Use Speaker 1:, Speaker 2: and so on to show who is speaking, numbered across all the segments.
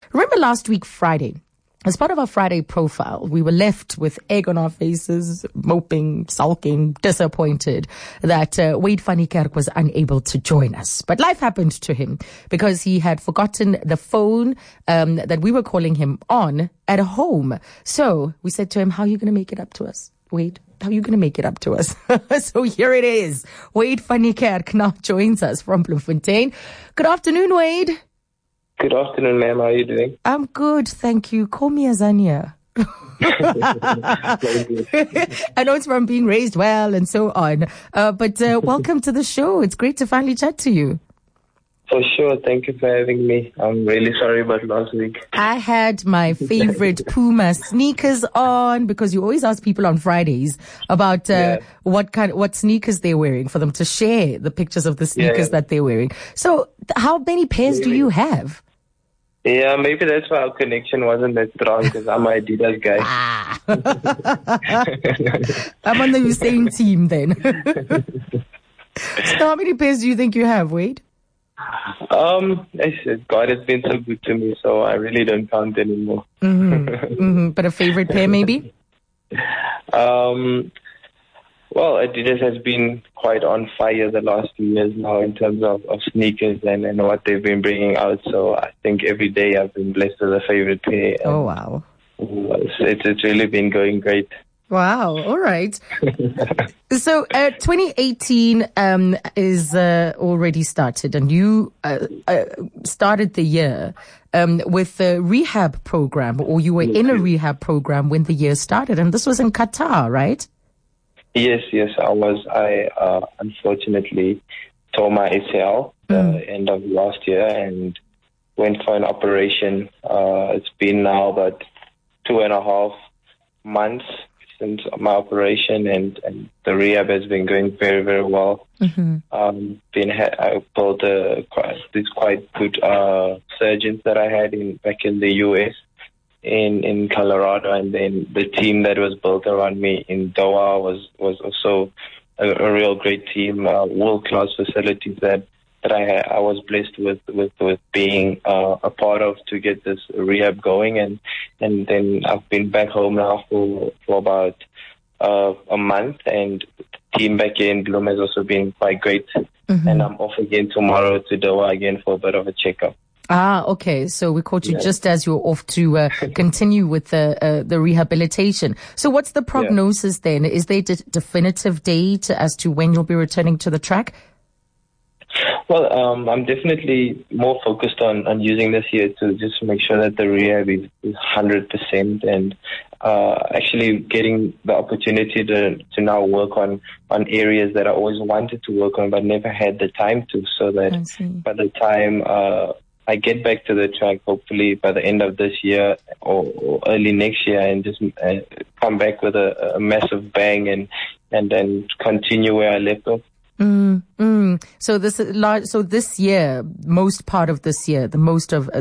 Speaker 1: Remember last week, Friday? As part of our Friday profile, we were left with egg on our faces, moping, sulking, disappointed that Wade van Niekerk was unable to join us. But life happened to him because he had forgotten the phone that we were calling him on at home. So we said to him, how are you going to make it up to us, Wade? How are you going to make it up to us? So here it is. Wade van Niekerk now joins us from Bloemfontein. Good afternoon, Wade.
Speaker 2: Good afternoon, ma'am. How are you doing?
Speaker 1: I'm good, thank you. Call me Azania. I know it's from being raised well and so on. But welcome to the show. It's great to finally chat to you.
Speaker 2: For sure. Thank you for having me. I'm really sorry about last week.
Speaker 1: I had my favorite Puma sneakers on because you always ask people on Fridays about what sneakers they're wearing for them to share the pictures of the sneakers that they're wearing. So how many pairs do you have?
Speaker 2: Yeah, maybe that's why our connection wasn't that strong because I'm an Adidas guy.
Speaker 1: I'm on the same team then. So how many pairs do you think you have, Wade?
Speaker 2: I said, God has been so good to me, so I really don't count anymore.
Speaker 1: But a favorite pair maybe?
Speaker 2: Well, Adidas has been quite on fire the last few years now in terms of sneakers and what they've been bringing out. So I think every day I've been blessed with a favorite pair.
Speaker 1: Oh, wow.
Speaker 2: It's really been going great.
Speaker 1: Wow. All right. So 2018 is already started, and you started the year with a rehab program, or you were in a rehab program when the year started, and this was in Qatar, right?
Speaker 2: Yes, I was. I unfortunately tore my ACL end of last year and went for an operation. It's been now about 2.5 months since my operation, and the rehab has been going very, very well. I pulled these quite good surgeons that I had back in the US. In Colorado, and then the team that was built around me in Doha was also a real great team, world-class facilities that I was blessed with being a part of to get this rehab going, and then I've been back home now for about a month, and the team back here in Bloem has also been quite great, and I'm off again tomorrow to Doha again for a bit of a checkup.
Speaker 1: Ah, okay. So we caught you just as you're off to continue with the rehabilitation. So what's the prognosis then? Is there a definitive date as to when you'll be returning to the track?
Speaker 2: Well, I'm definitely more focused on using this year to just make sure that the rehab is 100% and actually getting the opportunity to now work on areas that I always wanted to work on but never had the time to, so that by the time I get back to the track, hopefully by the end of this year or early next year, and just come back with a massive bang and then continue where I left off.
Speaker 1: So this year, most part of this year, the most of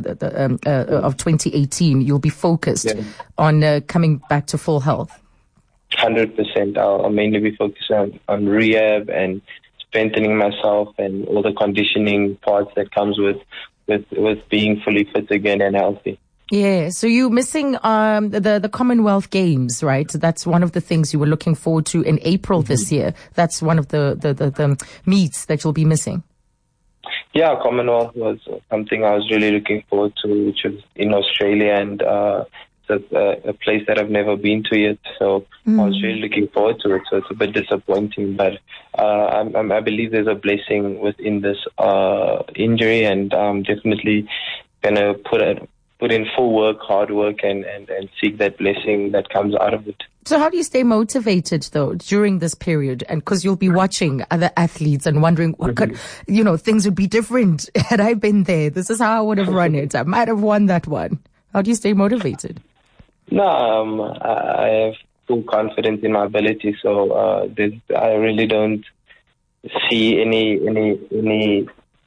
Speaker 1: 2018, you'll be focused on coming back to full health.
Speaker 2: 100%. I'll mainly be focused on rehab and strengthening myself and all the conditioning parts that comes with being fully fit again and healthy.
Speaker 1: Yeah, so you're missing the Commonwealth Games, right? That's one of the things you were looking forward to in April this year. That's one of the meets that you'll be missing.
Speaker 2: Yeah, Commonwealth was something I was really looking forward to, which was in Australia, and it's a place that I've never been to yet. So I was really looking forward to it. So it's a bit disappointing, but I believe there's a blessing within this injury, and I'm definitely gonna put in full work, hard work, and seek that blessing that comes out of it.
Speaker 1: So how do you stay motivated though during this period? And because you'll be watching other athletes and wondering what could, things would be different had I been there. This is how I would have run it. I might have won that one. How do you stay motivated?
Speaker 2: No, I have full confidence in my ability, so I really don't see any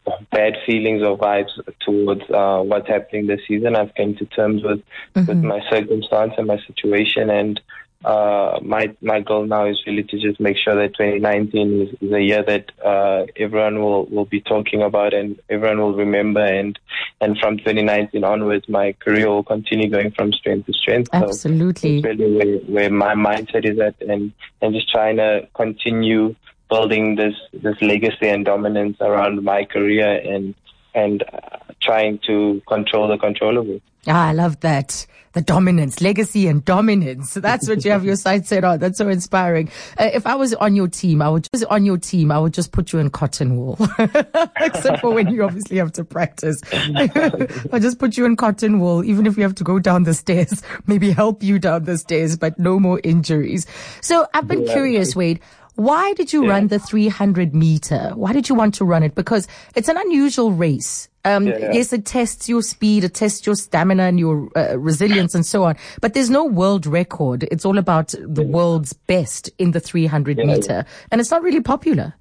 Speaker 2: bad feelings or vibes towards what's happening this season. I've come to terms with my circumstance and my situation, and my goal now is really to just make sure that 2019 is a year that everyone will be talking about and everyone will remember, and from 2019 onwards, my career will continue going from strength to strength.
Speaker 1: Absolutely.
Speaker 2: So it's really where my mindset is at, and just trying to continue building this legacy and dominance around my career, and trying to control the controllable.
Speaker 1: I love that. The dominance, legacy and dominance. That's what you have your sights set on. That's so inspiring. If I was on your team, I would just put you in cotton wool. Except for when you obviously have to practice. I'll just put you in cotton wool, even if you have to go down the stairs, maybe help you down the stairs, but no more injuries. So I've been curious, Wade. Why did you run the 300 meter? Why did you want to run it? Because it's an unusual race. Yes, it tests your speed, it tests your stamina and your resilience and so on. But there's no world record. It's all about the world's best in the 300 meter. And it's not really popular.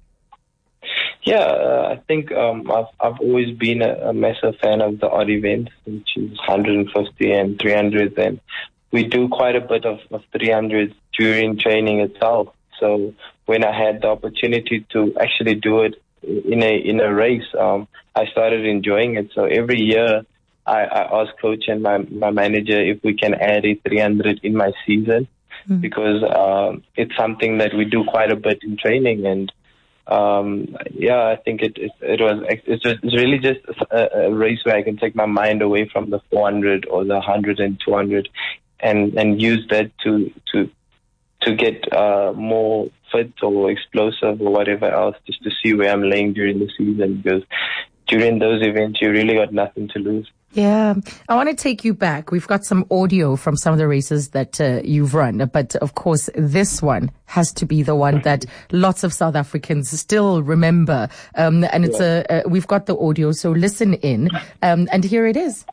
Speaker 2: I think I've always been a massive fan of the odd events, which is 150 and 300s. And we do quite a bit of 300s during training itself. So when I had the opportunity to actually do it in a race, I started enjoying it. So every year I ask coach and my manager if we can add a 300 in my season, because it's something that we do quite a bit in training. And I think it's really just a race where I can take my mind away from the 400 or the 100 and 200 and use that to get more fit or explosive or whatever else, just to see where I'm laying during the season, because during those events you really got nothing to lose.
Speaker 1: Yeah, I want to take you back. We've got some audio from some of the races that you've run, but of course this one has to be the one that lots of South Africans still remember. And it's we've got the audio, so listen in, and here it is.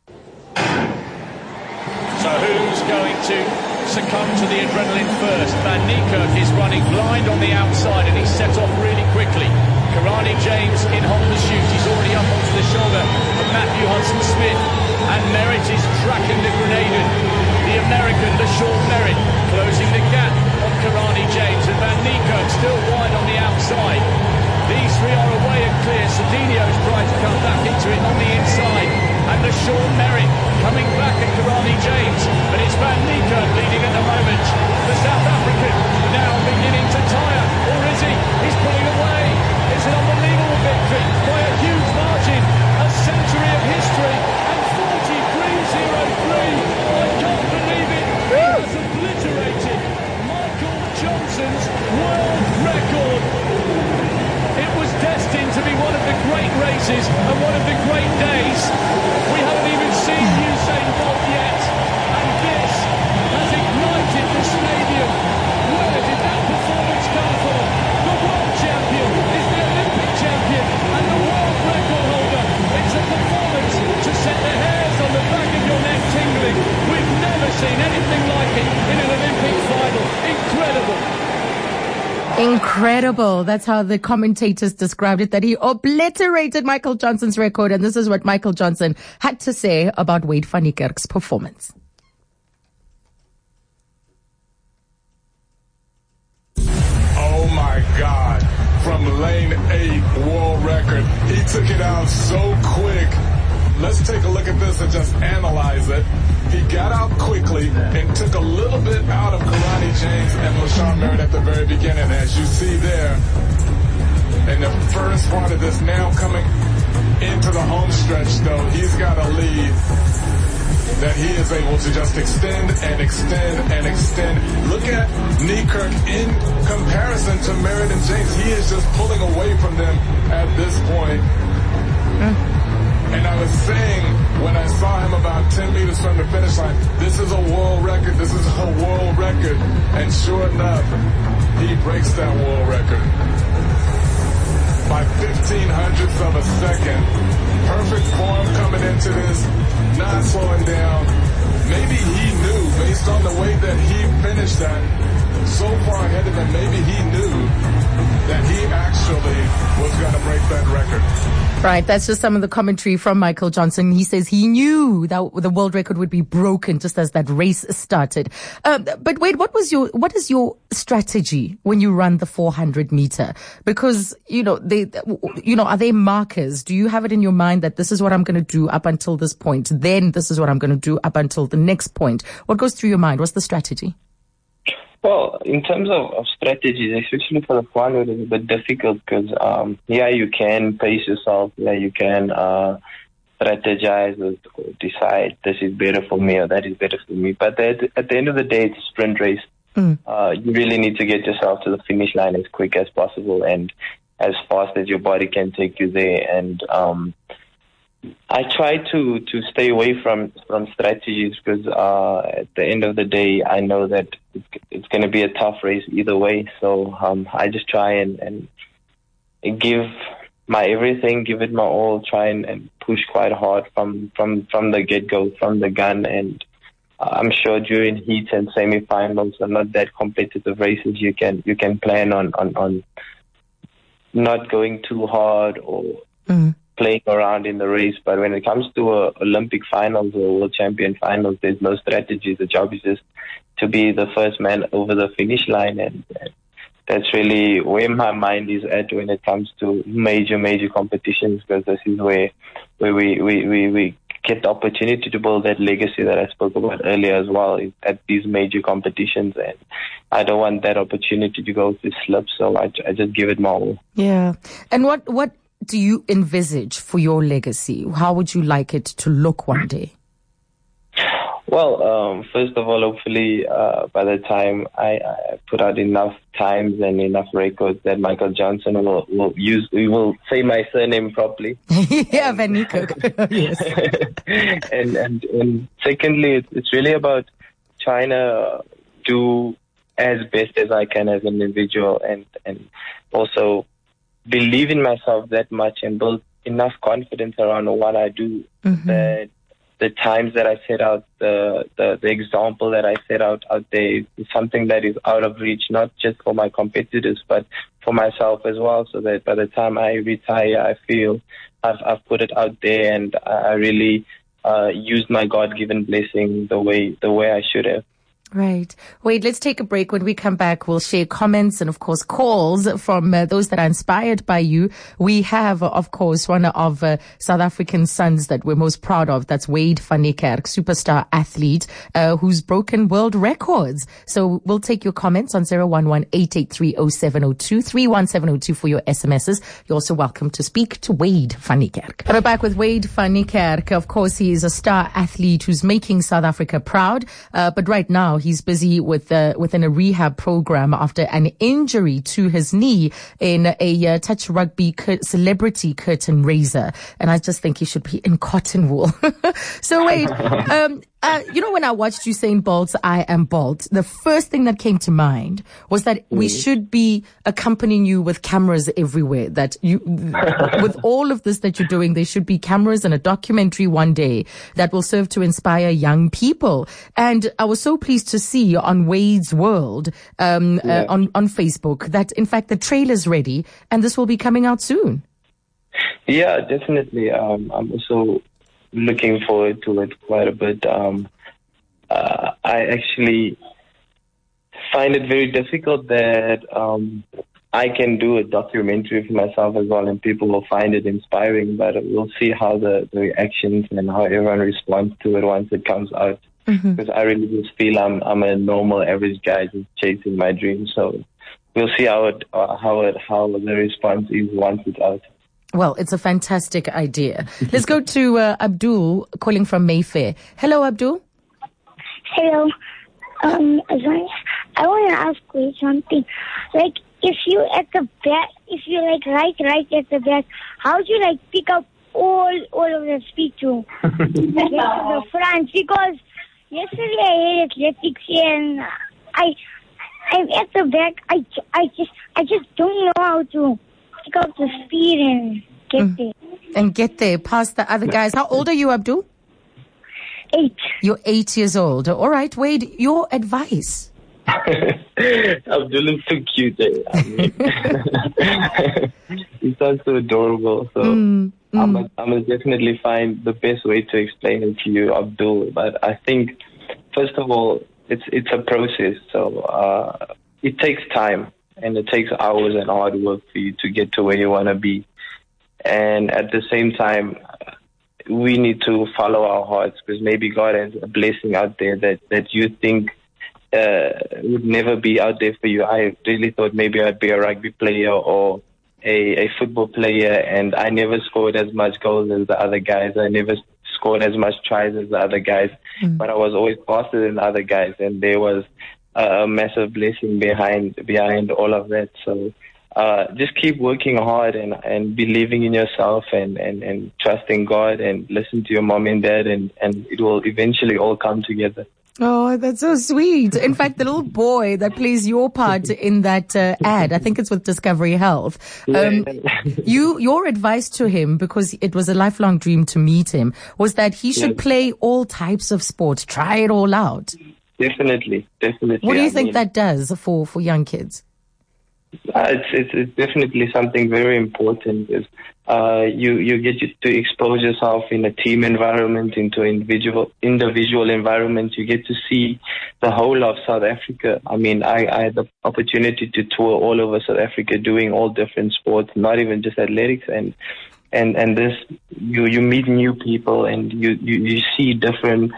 Speaker 3: So who's going to succumb to the adrenaline first? Van Niekerk is running blind on the outside and he's set off really quickly. Karani James in hot pursuit. He's already up onto the shoulder of Matthew Hudson-Smith, and Merritt is tracking the Grenadian. The American, LaShawn Merritt, closing the gap on Karani James, and Van Niekerk still wide on the outside. These three are away and clear. Cedinho's trying to come back into it on the inside, and LaShawn Merritt coming back at Karani James, but it's Van Niekerk leading at the moment. The South African now beginning to tire, or is he? He's pulling away. It's an unbelievable victory by a huge margin, a century of history, and 43.03. I can't believe it. He has obliterated Michael Johnson's world record. It was destined to be one of the great races and one of the great days. We haven't even seen Usain Bolt yet, and this has ignited the stadium. Where did that performance come from? The world champion is the Olympic champion and the world record holder. It's a performance to set the hairs on the back of your neck tingling. We've never seen anything like it in an Olympic final. Incredible.
Speaker 1: Incredible. That's how the commentators described it, that he obliterated Michael Johnson's record. And this is what Michael Johnson had to say about Wade van Niekerk's performance.
Speaker 4: Oh my God. From lane 8, world record. He took it out so quick. Let's take a look at this and just analyze it. He got out quickly and took a little bit out of Karani James and LaShawn Merritt at the very beginning, as you see there. In the first part of this, now coming into the home stretch, though, he's got a lead that he is able to just extend and extend and extend. Look at Niekerk in comparison to Merritt and James. He is just pulling away from them at this point. And I was saying, when I saw him about 10 meters from the finish line, this is a world record, this is a world record. And sure enough, he breaks that world record by 0.15 of a second. Perfect form coming into this, not slowing down. Maybe he knew, based on the way that he finished that, so far ahead of him, maybe he knew that he actually was going to break that record.
Speaker 1: Right, that's just some of the commentary from Michael Johnson. He says he knew that the world record would be broken just as that race started. But wait, what is your strategy when you run the 400 meter? Because, are there markers? Do you have it in your mind that this is what I'm going to do up until this point? Then this is what I'm going to do up until the next point. What goes through your mind? What's the strategy?
Speaker 2: Well, in terms of strategies, especially for the 400, it's a bit difficult because, you can pace yourself. Yeah, you can strategize or decide this is better for me or that is better for me. But at the end of the day, it's a sprint race. You really need to get yourself to the finish line as quick as possible and as fast as your body can take you there. And I try to stay away from strategies because at the end of the day, I know that it's going to be a tough race either way. So I just try and give my everything, give it my all, try and push quite hard from the get-go, from the gun. And I'm sure during heats and semi-finals and not that competitive races, you can plan on not going too hard or playing around in the race. But when it comes to Olympic finals or World Champion finals, there's no strategy. The job is just to be the first man over the finish line, and that's really where my mind is at when it comes to major competitions, because this is where we get the opportunity to build that legacy that I spoke about earlier as well at these major competitions, and I don't want that opportunity to go to slip, so I just give it my all.
Speaker 1: Yeah. And what do you envisage for your legacy? How would you like it to look one day?
Speaker 2: Well, first of all, hopefully by the time I put out enough times and enough records that Michael Johnson will say my surname properly.
Speaker 1: Yeah, Van Niekerk. Yes.
Speaker 2: and secondly, it's really about trying to do as best as I can as an individual and also believe in myself that much and build enough confidence around what I do that the times that I set out, the example that I set out there is something that is out of reach, not just for my competitors, but for myself as well, so that by the time I retire, I feel I've put it out there and I really used my God-given blessing the way I should have.
Speaker 1: Right. Wait, let's take a break. When we come back, we'll share comments and, of course, calls from those that are inspired by you. We have, of course, one of South African sons that we're most proud of. That's Wade van Niekerk, superstar athlete, who's broken world records. So we'll take your comments on 011-883-0702, 31702 for your SMSs. You're also welcome to speak to Wade van Niekerk. We're back with Wade van Niekerk. Of course, he is a star athlete who's making South Africa proud. But right now, he's busy within a rehab program after an injury to his knee in a touch rugby celebrity curtain raiser. And I just think he should be in cotton wool. So Wade, when I watched Usain Bolt's I Am Bolt, the first thing that came to mind was that we should be accompanying you with cameras everywhere. That you, with all of this that you're doing, there should be cameras and a documentary one day that will serve to inspire young people. And I was so pleased to see on Wade's World, on Facebook, that in fact the trailer's ready and this will be coming out soon.
Speaker 2: Yeah, definitely. I'm also looking forward to it quite a bit. I actually find it very difficult that I can do a documentary for myself as well, and people will find it inspiring, but we'll see how the reactions and how everyone responds to it once it comes out. Because I really just feel I'm a normal, average guy just chasing my dreams. So we'll see how the response is once it's out.
Speaker 1: Well, it's a fantastic idea. Let's go to Abdul calling from Mayfair. Hello, Abdul.
Speaker 5: Hello. I want to ask you something. Like, if you at the back, if you like right at the back, how do you pick up all of the speed to the front? Because yesterday I had athletics and I'm at the back. I just don't know how to pick up the speed and get there.
Speaker 1: And get there past the other guys. How old are you, Abdul?
Speaker 5: 8.
Speaker 1: You're 8 years old. All right, Wade, your advice.
Speaker 2: Abdul is too cute. I mean, he sounds so adorable. So I'm gonna definitely find the best way to explain it to you, Abdul. But I think, first of all, it's a process. So it takes time, and it takes hours and hard work for you to get to where you want to be. And at the same time, we need to follow our hearts, because maybe God has a blessing out there that you think would never be out there for you. I really thought maybe I'd be a rugby player or a football player, and I never scored as much goals as the other guys. I never scored as much tries as the other guys, but I was always faster than the other guys, and there was a massive blessing behind all of that. So just keep working hard and believing in yourself and trusting God, and listen to your mom and dad, and it will eventually all come together.
Speaker 1: Oh, that's so sweet. In fact, the little boy that plays your part in that ad, I think it's with Discovery Health. Your advice to him, because it was a lifelong dream to meet him, was that he should play all types of sports, try it all out.
Speaker 2: Definitely.
Speaker 1: What do you think that does for young kids?
Speaker 2: It's definitely something very important. Is you get to expose yourself in a team environment, into individual environment. You get to see the whole of South Africa. I mean, I had the opportunity to tour all over South Africa, doing all different sports, not even just athletics. And this, you meet new people, and you see different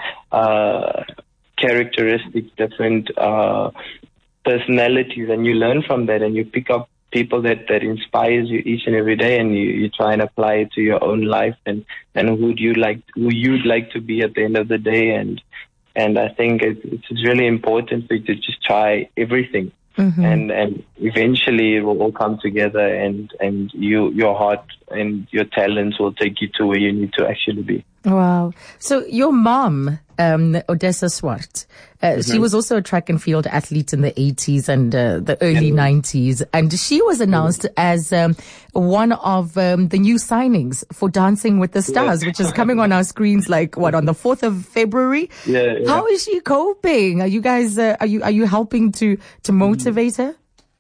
Speaker 2: characteristics, different personalities, and you learn from that, and you pick up people that inspires you each and every day, and you try and apply it to your own life, and who you'd like to be at the end of the day. And I think it's really important for you to just try everything. And eventually it will all come together, and your heart and your talents will take you to where you need to actually be.
Speaker 1: Wow. So your mom, Odessa Swart, she was also a track and field athlete in the 80s and the early 90s. And she was announced as one of the new signings for Dancing with the Stars, which is coming on our screens on the 4th of February?
Speaker 2: Yeah.
Speaker 1: How is she coping? Are you guys, are you helping to motivate her?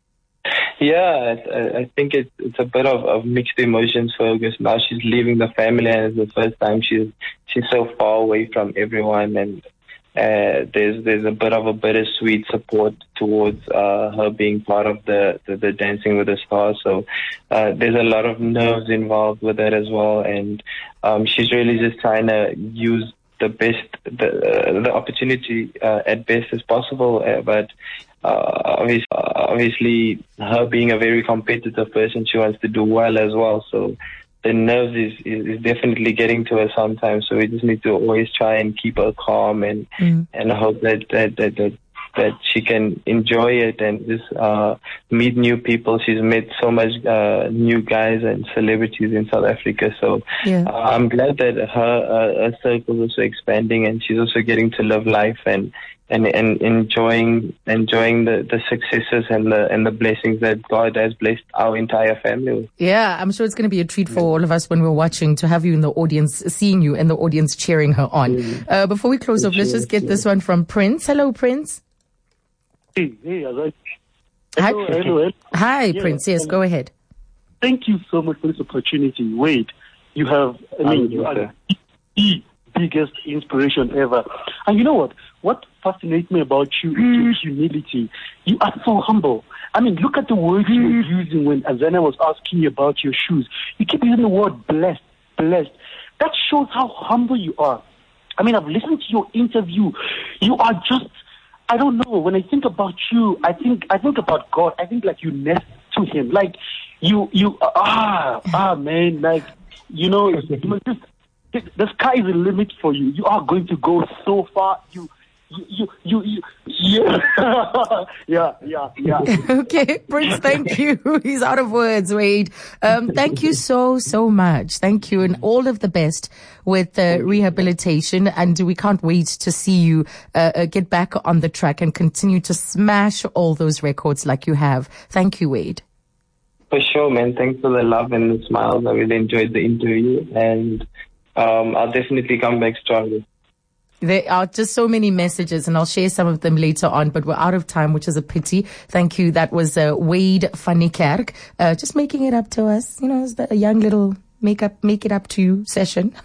Speaker 2: Yeah, I think it's a bit of mixed emotions for her, because now she's leaving the family, and it's the first time she's so far away from everyone, and there's a bit of a bittersweet support towards her being part of the Dancing with the Stars. So there's a lot of nerves involved with that as well, and she's really just trying to use the opportunity at best as possible, but obviously her being a very competitive person, she wants to do well as well, so the nerves is definitely getting to her sometimes. So we just need to always try and keep her calm, and hope that she can enjoy it and just meet new people. She's met so much new guys and celebrities in South Africa. So I'm glad that her circle is also expanding, and she's also getting to live life and enjoying the successes and the blessings that God has blessed our entire family with.
Speaker 1: Yeah, I'm sure it's going to be a treat for all of us when we're watching, to have you in the audience, seeing you in the audience cheering her on. Before we close off, let's just get this one from Prince. Hello, Prince.
Speaker 6: Hey, Azai.
Speaker 1: Hello. Hi, yes, Prince. Yes, go ahead.
Speaker 6: Thank you so much for this opportunity. Wade, you are the biggest inspiration ever. And you know what? What fascinates me about you is your humility. You are so humble. I mean, look at the words you were using when Azana was asking you about your shoes. You keep using the word blessed. That shows how humble you are. I mean, I've listened to your interview. You are just, I don't know. When I think about you, I think about God. I think like you next to Him. Like man. Like, you know, you must just, the sky is the limit for you. You are going to go so far. Yeah.
Speaker 1: Okay, Prince, thank you. He's out of words, Wade. Thank you so much. Thank you, and all of the best with rehabilitation. And we can't wait to see you get back on the track and continue to smash all those records like you have. Thank you, Wade.
Speaker 2: For sure, man. Thanks for the love and the smiles. I really enjoyed the interview, and I'll definitely come back stronger.
Speaker 1: There are just so many messages, and I'll share some of them later on, but we're out of time, which is a pity. Thank you. That was Wade van Niekerk, just making it up to us. You know, it's a young little make it up to you session.